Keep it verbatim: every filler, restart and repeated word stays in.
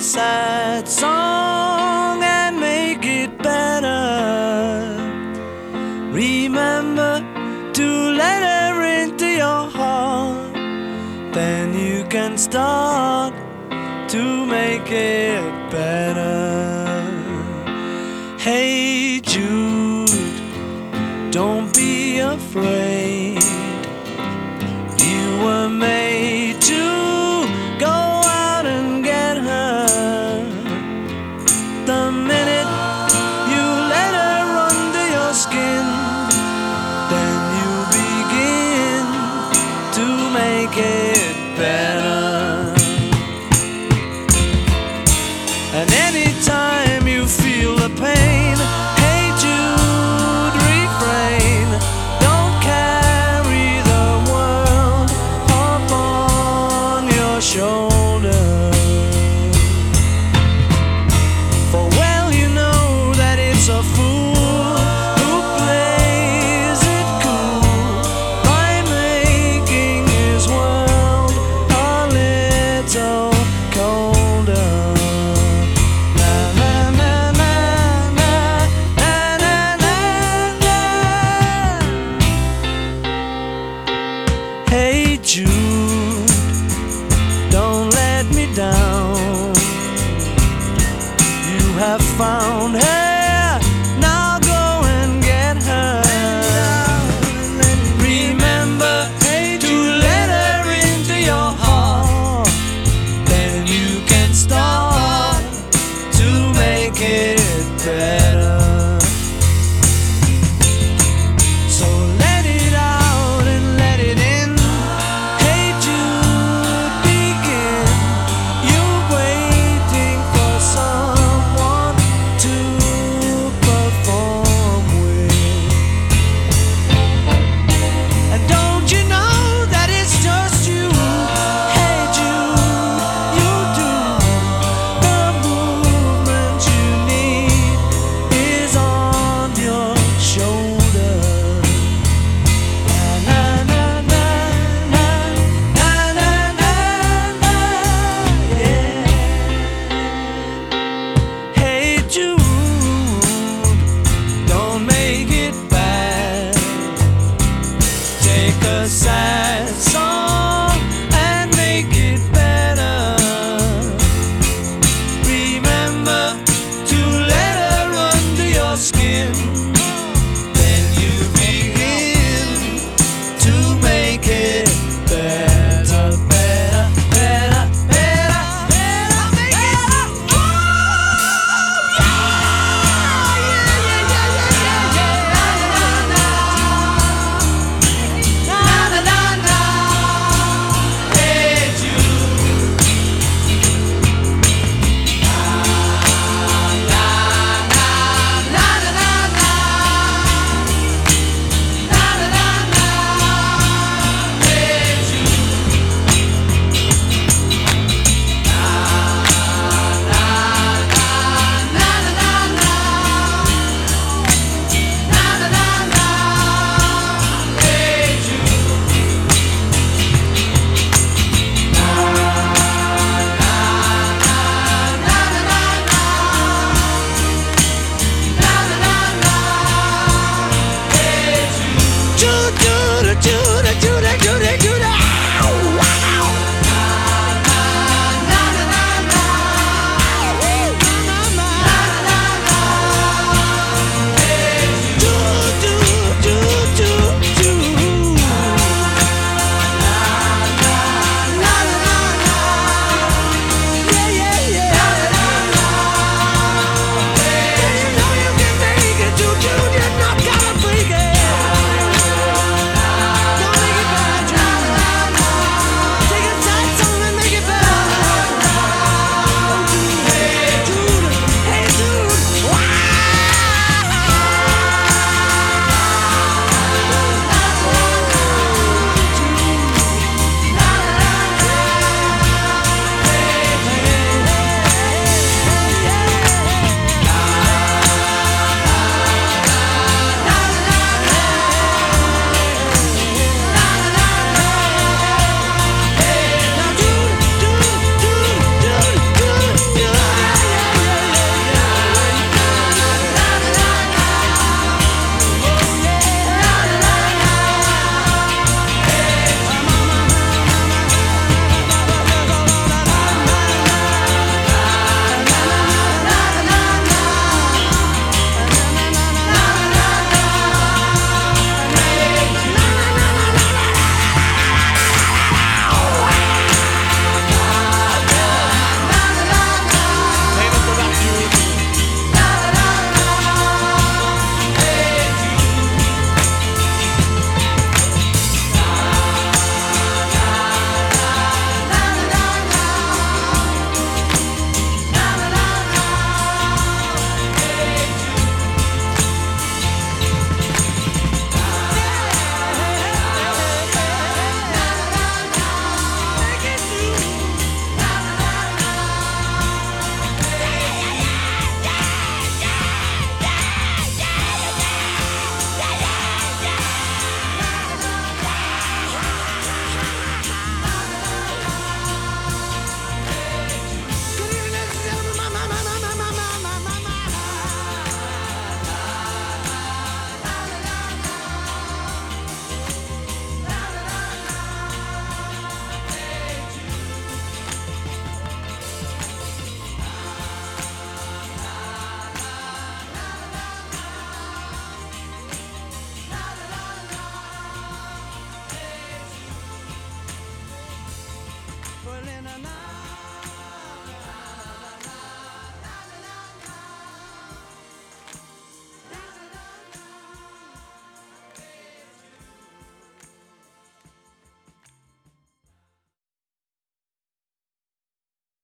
sad song and make it better. Remember to let her into your heart, then you can start to make it better. Hey Jude, don't be afraid. You were made to go out and get her. The minute you let her under your skin, then you begin to make it better. And anytime you feel the pain, hey Jude, refrain. Don't carry the world upon your shoulder. For well you know that it's a fool who plays it cool by making his world a little colder. Hey Jude, don't let me down. You have found her, now go and get her. Remember to let her into your heart, then you can start to make it better. So let it out and let it in. Hey Jude, begin. You're waiting for someone to perform with. And don't you know that it's just you? Hey Jude, you do. The movement you need is on your shoulder. Na na na na na na na na, yeah. Hey Jude, don't make it bad. Take a sad song and make it better. Remember to let her under your skin, then you begin to make it better, better, better, better, better, make it. Oh, yeah, yeah, yeah, yeah, yeah, yeah, na na na na. Hey Jude, na na na na na na, na na na na. Hey Jude, na na na na na na na, na na na na. Hey Jude, na na na na na na. Hey Jude, Jude, Jude, Jude, Jude, Jude, Jude.